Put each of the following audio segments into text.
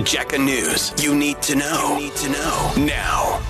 Jacka News. You need to know. Now.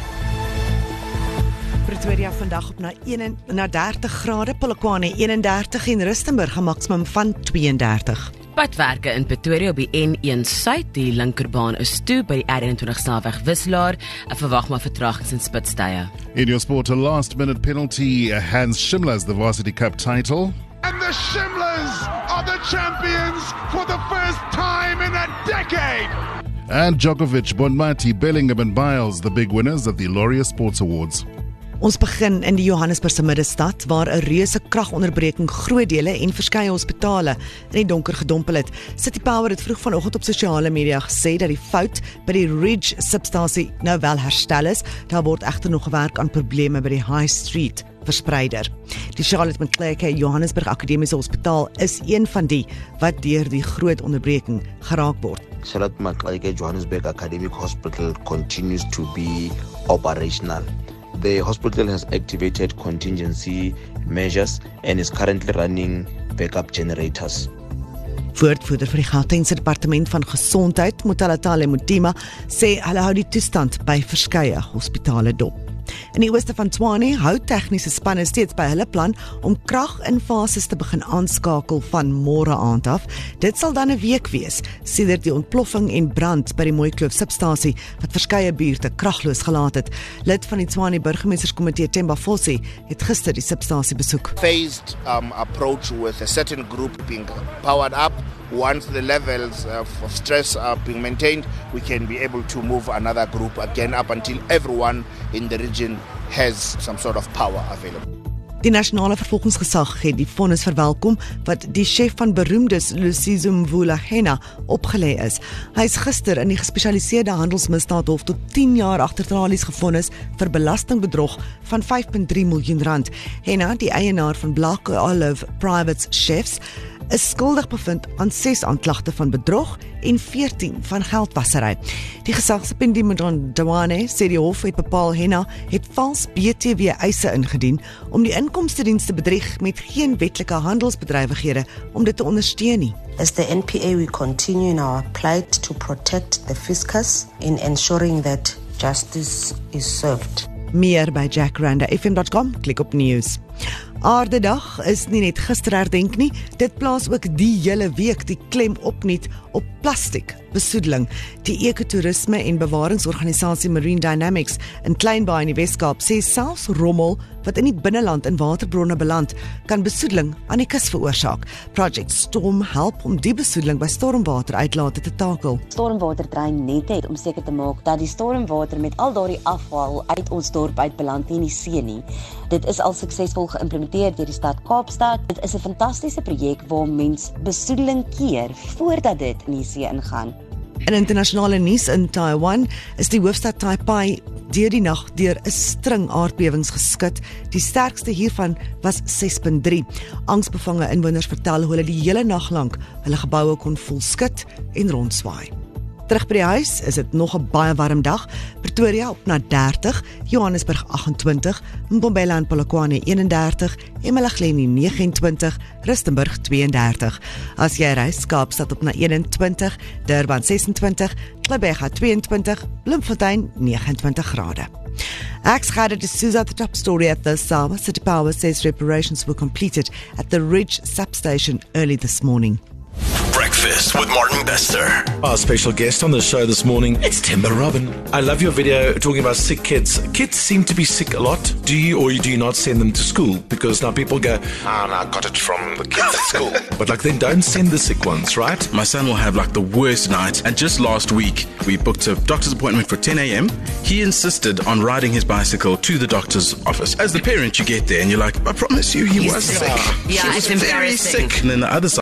Pretoria vandag op na 30 grade, Polokwane 31 en Rustenburg 'n maksimum van 32. Padwerke in Pretoria op die N1 Suid, die linkerbaan is toe by die R21 snelweg Wisselaar. Verwag maar vertragings en spitstye. In your sport, a last-minute penalty hands Shimlas the Varsity Cup title. And the Shimlas are the champions for the first time in a decade! And Djokovic, Bonmati, Bellingham and Biles, the big winners of the Laureate Sports Awards. Ons begin in die Johannesburgse middestad, waar 'n reuse kragonderbreking groot dele en verskeie hospitale in die donker gedompel het. City Power het vroeg vanoggend op sosiale media gesê dat die fout by die Ridge substasie nou wel herstel is. Daar word egter nog gewerk aan probleme by die High Street verspreider. Die Charlotte Macleay Johannesburg Akademiese Hospitaal is een van die wat deur die groot onderbreking geraak word. Charlotte Macleay Johannesburg Academic Hospital continues to be operational. The hospital has activated contingency measures and is currently running backup generators. Woordvoerder vir die Gautengse Departement van Gesondheid, Motalatale Mutima, sê hulle hou die toestand by verskeie hospitale dop. In die ooste van Tshwane hou tegniese spanne steeds by hulle plan om krag in fases te begin aanskakel van môre aand af. Dit sal dan 'n week wees, sedert die ontploffing en brand by die Mooikloof substasie wat verskeie buurte kragloos gelaat het. Lid van die Tshwane burgemeesterskomitee Themba Fossi het gister die substasie besoek. Phased approach with a certain group being powered up. Once the levels of stress are being maintained, we can be able to move another group again up until everyone in the region has some sort of power available. Die nasionale vervolgingsgesag het die vonnis verwelkom wat die chef van beroemdes Lusizo Mvula-Hena opgelê is. Hy is gister in die gespesialiseerde handelsmisdaadhof tot 10 jaar agter tralies gevonnis vir belastingbedrog van 5.3 miljoen rand. Hena, die eienaar van Black Olive Private Chefs, is skuldig bevind aan 6 aanklagte van bedrog en 14 van geldwassery. Die gesagsbindie Mdwane sê die hof het bepaal Hena het vals BTW eise ingedien om die inkomstediens te bedrieg met geen wetlike handelsbedrywighede om dit te ondersteun nie. As the NPA, we continue in our plight to protect the fiscus in ensuring that justice is served. Meer by jackranda.fm.com, klik op news. Aardedag is nie net gister herdenk nie, dit plaas ook die hele week die klem opnuut op plastiek besoedeling. Die ekotourisme en bewaringsorganisasie Marine Dynamics in Kleinbaai in die Weskaap sê selfs rommel wat in die binneland in waterbronne beland, kan besoedeling aan die kus veroorsaak. Project Storm help om die besoedeling by stormwateruitlate te takel. Stormwatertrein net het om seker te maak dat die stormwater met al daardie afval uit ons dorp uit beland nie in die see nie. Dit is al suksesvol geïmplementeer deur die stad Kaapstad. Dit is 'n fantastiese projek waar mens besoedeling keer voordat dit in die see ingaan. In internasionale nuus in Taiwan is die hoofstad Taipei deur die nag deur 'n string aardbewings geskit. Die sterkste hiervan was 6.3. Angsbevange inwoners vertel hoe hulle die hele nag lank hulle geboue kon voel skud en rondswaai. Terug by die huis is dit nog 'n baie warm dag. Pretoria op na 30, Johannesburg 28, Mbombela en Polokwane 31, Emalageni 29, Rustenburg 32. As jy reis, Kaapstad op na 21, Durban 26, Gqeberha 22, Bloemfontein 29 grade. Ek's Gerda de Souza, the top story at this hour. City Power says reparations were completed at the Ridge substation early this morning. Breakfast with Martin Bester. Our special guest on the show this morning, it's Timber Robin. I love your video talking about sick kids. Kids seem to be sick a lot. Do you not send them to school? Because now people go, no, I got it from the kids at school. But then don't send the sick ones, right? My son will have the worst night. And just last week, we booked a doctor's appointment for 10 a.m. He insisted on riding his bicycle to the doctor's office. As the parent, you get there and you're like, I promise you he was sick. Yeah, he was very sick. And then the other side,